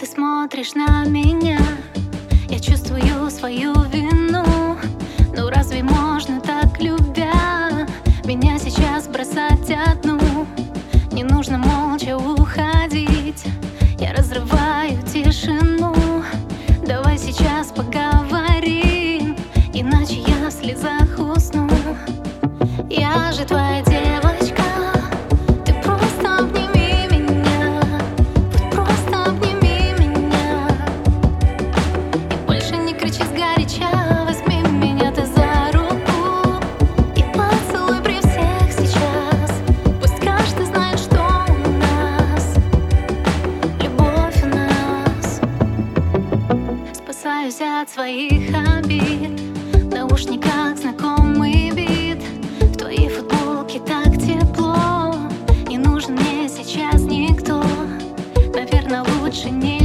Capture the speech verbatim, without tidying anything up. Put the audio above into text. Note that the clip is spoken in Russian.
ты смотришь на меня, я чувствую свою вину. Ну разве можно так, любя, меня сейчас бросать одну? Не нужно молча уходить, я разрываю тишину. Давай сейчас поговорим, иначе я в слезах усну. Я же твоя девочка, ты просто обними меня, вот просто обними меня. И больше не кричи сгоряча, возьми меня ты за руку и поцелуй при всех сейчас. Пусть каждый знает, что у нас любовь у нас. Спасаюсь от своих обид, в наушниках знакомый вид. В твоей футболке так тепло, не нужен мне сейчас никто. Наверное, лучше не